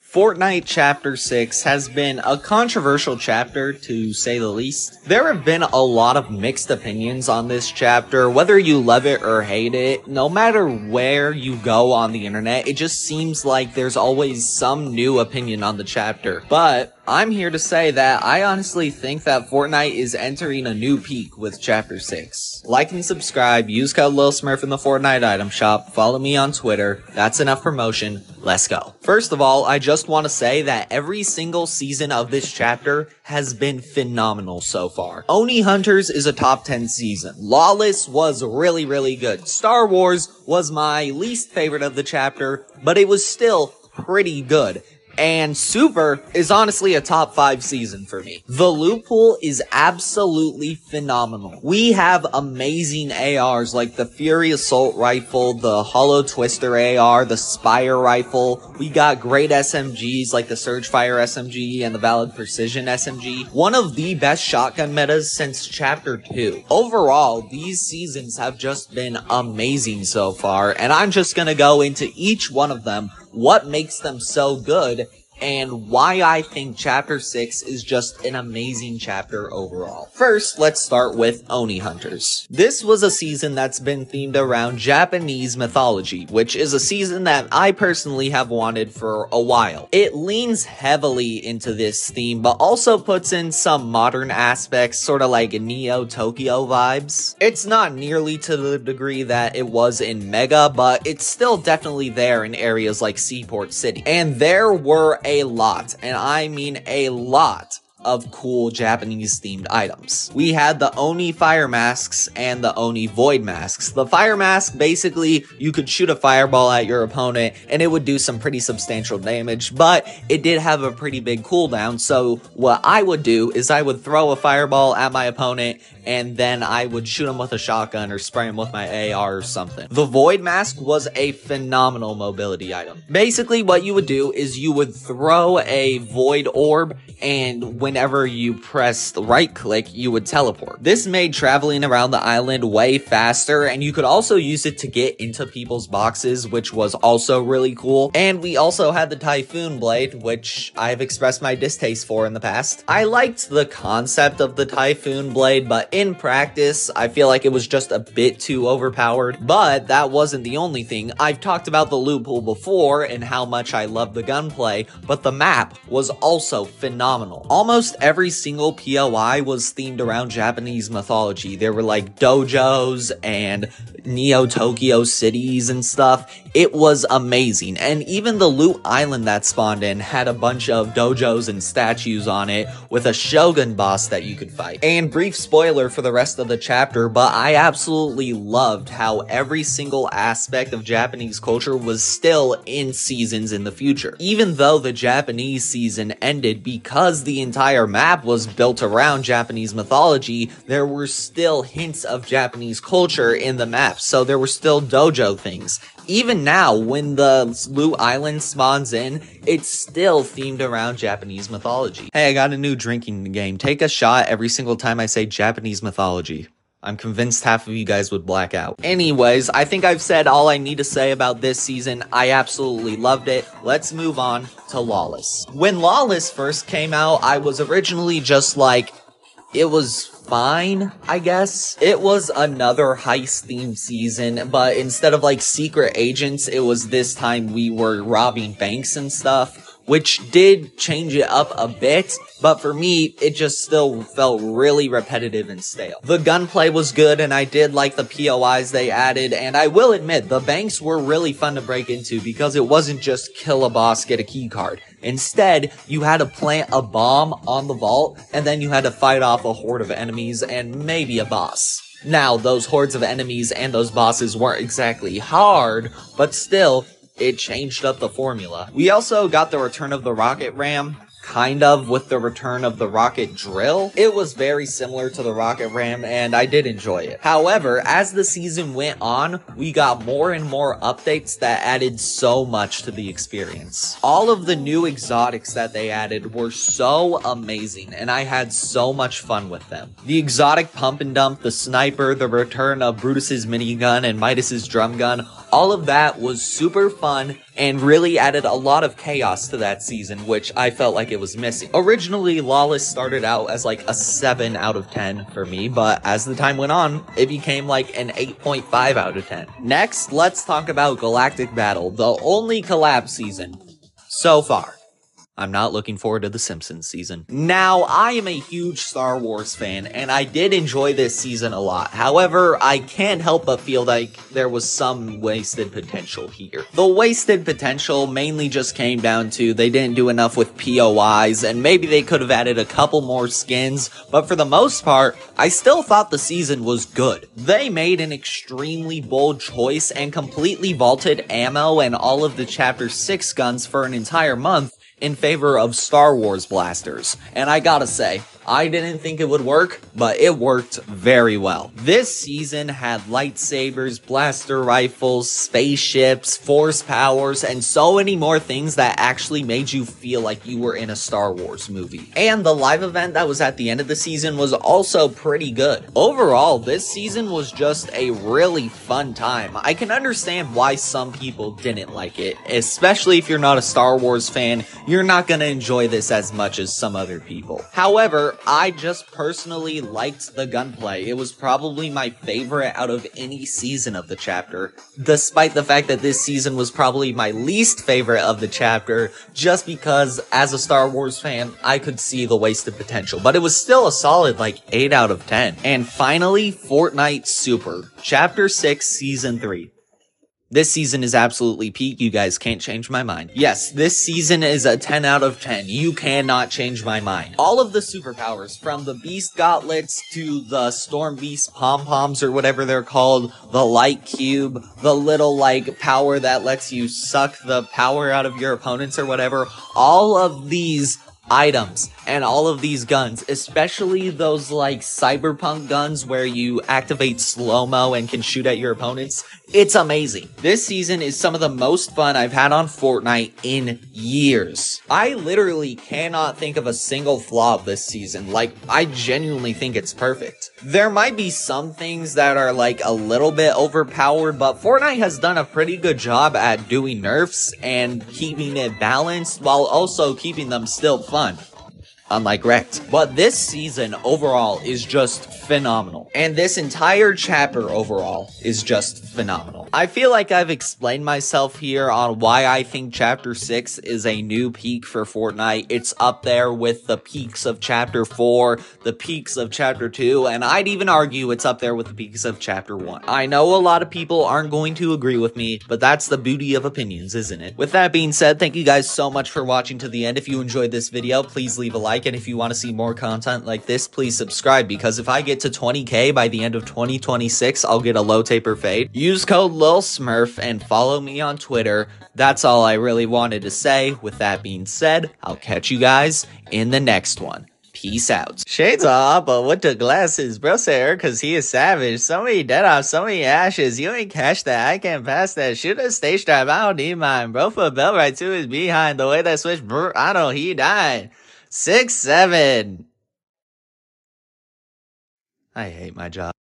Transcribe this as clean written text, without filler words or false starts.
Fortnite Chapter 6 has been a controversial chapter, to say the least. There have been a lot of mixed opinions on this chapter, whether you love it or hate it. No matter where you go on the internet, it just seems like there's always some new opinion on the chapter. But I'm here to say that I honestly think that Fortnite is entering a new peak with Chapter 6. Like and subscribe, use code LilSmurf in the Fortnite item shop, follow me on Twitter. That's enough promotion, let's go. First of all, I just want to say that every single season of this chapter has been phenomenal so far. Oni Hunters is a top 10 season. Lawless was really good. Star Wars was my least favorite of the chapter, but it was still pretty good. And Super is honestly a top 5 season for me. The loot pool is absolutely phenomenal. We have amazing ARs like the Fury Assault Rifle, the Hollow Twister AR, the Spire Rifle. We got great SMGs like the Surgefire SMG and the Valid Precision SMG. One of the best shotgun metas since Chapter 2. Overall, these seasons have just been amazing so far, and I'm just gonna go into each one of them, what makes them so good, and why I think Chapter 6 is just an amazing chapter overall. First, let's start with Oni Hunters. This was a season that's been themed around Japanese mythology, which is a season that I personally have wanted for a while. It leans heavily into this theme, but also puts in some modern aspects, sort of like Neo Tokyo vibes. It's not nearly to the degree that it was in Mega, but it's still definitely there in areas like Seaport City. And there were a lot, and I mean a lot, of cool Japanese themed items. We had the Oni fire masks and the Oni void masks. The fire mask, basically, you could shoot a fireball at your opponent and it would do some pretty substantial damage, but it did have a pretty big cooldown, so what I would do is I would throw a fireball at my opponent and then I would shoot him with a shotgun or spray him with my AR or something. The void mask was a phenomenal mobility item. Basically, what you would do is you would throw a void orb, and whenever you pressed right click, you would teleport. This made traveling around the island way faster, and you could also use it to get into people's boxes, which was also really cool. And we also had the Typhoon Blade, which I've expressed my distaste for in the past. I liked the concept of the Typhoon Blade, but in practice, I feel like it was just a bit too overpowered. But that wasn't the only thing. I've talked about the loot pool before and how much I love the gunplay, but the map was also phenomenal. Almost every single POI was themed around Japanese mythology. There were like dojos and Neo Tokyo cities and stuff. It was amazing. And even the loot island that spawned in had a bunch of dojos and statues on it with a Shogun boss that you could fight. And brief spoiler for the rest of the chapter, but I absolutely loved how every single aspect of Japanese culture was still in seasons in the future. Even though the Japanese season ended because the entire map was built around Japanese mythology, there were still hints of Japanese culture in the map, so there were still dojo things. Even now, when the loot island spawns in, it's still themed around Japanese mythology. Hey, I got a new drinking game. Take a shot every single time I say Japanese mythology. I'm convinced half of you guys would black out. Anyways, I think I've said all I need to say about this season. I absolutely loved it. Let's move on to Lawless. When Lawless first came out, I was originally just like, it was fine, I guess. It was another heist-themed season, but instead of like secret agents, it was this time we were robbing banks and stuff, which did change it up a bit, but for me, it just still felt really repetitive and stale. The gunplay was good, and I did like the POIs they added, and I will admit, the banks were really fun to break into because it wasn't just kill a boss, get a key card. Instead, you had to plant a bomb on the vault, and then you had to fight off a horde of enemies and maybe a boss. Now, those hordes of enemies and those bosses weren't exactly hard, but still, it changed up the formula. We also got the return of the rocket ram, kind of, with the return of the rocket drill. It was very similar to the rocket ram, and I did enjoy it. However, as the season went on, we got more and more updates that added so much to the experience. All of the new exotics that they added were so amazing, and I had so much fun with them. The exotic pump and dump, the sniper, the return of Brutus's minigun and Midas's drum gun, all of that was super fun and really added a lot of chaos to that season, which I felt like it was missing. Originally, Lawless started out as like a 7 out of 10 for me, but as the time went on, it became like an 8.5 out of 10. Next, let's talk about Galactic Battle, the only collab season so far. I'm not looking forward to the Simpsons season. Now, I am a huge Star Wars fan, and I did enjoy this season a lot. However, I can't help but feel like there was some wasted potential here. The wasted potential mainly just came down to they didn't do enough with POIs, and maybe they could have added a couple more skins, but for the most part, I still thought the season was good. They made an extremely bold choice and completely vaulted ammo and all of the Chapter 6 guns for an entire month in favor of Star Wars blasters. And I gotta say, I didn't think it would work, but it worked very well. This season had lightsabers, blaster rifles, spaceships, force powers, and so many more things that actually made you feel like you were in a Star Wars movie. And the live event that was at the end of the season was also pretty good. Overall, this season was just a really fun time. I can understand why some people didn't like it, especially if you're not a Star Wars fan. You're not gonna enjoy this as much as some other people. However, I just personally liked the gunplay. It was probably my favorite out of any season of the chapter, despite the fact that this season was probably my least favorite of the chapter, just because as a Star Wars fan, I could see the wasted potential, but it was still a solid like 8 out of 10. And finally, Fortnite Super, Chapter 6, Season 3. This season is absolutely peak. You guys can't change my mind. Yes, this season is a 10 out of 10. You cannot change my mind. All of the superpowers, from the Beast Gauntlets to the Storm Beast Pom-Poms or whatever they're called, the Light Cube, the little like power that lets you suck the power out of your opponents or whatever, all of these items and all of these guns, especially those like cyberpunk guns where you activate slow-mo and can shoot at your opponents, it's amazing. This season is some of the most fun I've had on Fortnite in years. I literally cannot think of a single flaw of this season. Like, I genuinely think it's perfect. There might be some things that are like a little bit overpowered, but Fortnite has done a pretty good job at doing nerfs and keeping it balanced while also keeping them still fun. Unlike Wrecked. But this season overall is just phenomenal. And this entire chapter overall is just phenomenal. I feel like I've explained myself here on why I think Chapter 6 is a new peak for Fortnite. It's up there with the peaks of Chapter 4, the peaks of Chapter 2, and I'd even argue it's up there with the peaks of Chapter 1. I know a lot of people aren't going to agree with me, but that's the beauty of opinions, isn't it? With that being said, thank you guys so much for watching to the end. If you enjoyed this video, please leave a like. And if you want to see more content like this, please subscribe, because if I get to 20k by the end of 2026, I'll get a low taper fade. Use code LilSmurf and follow me on Twitter. That's all I really wanted to say. With that being said, I'll catch you guys in the next one. Peace out. Shades off, but with the glasses, bro said her cause he is savage. So many dead off, so many ashes. You ain't catch that, I can't pass that. Shoot a stage drive, I don't need mine. Bro put belt right to his behind. The way that switch, bro, I know he died. 6-7. I hate my job.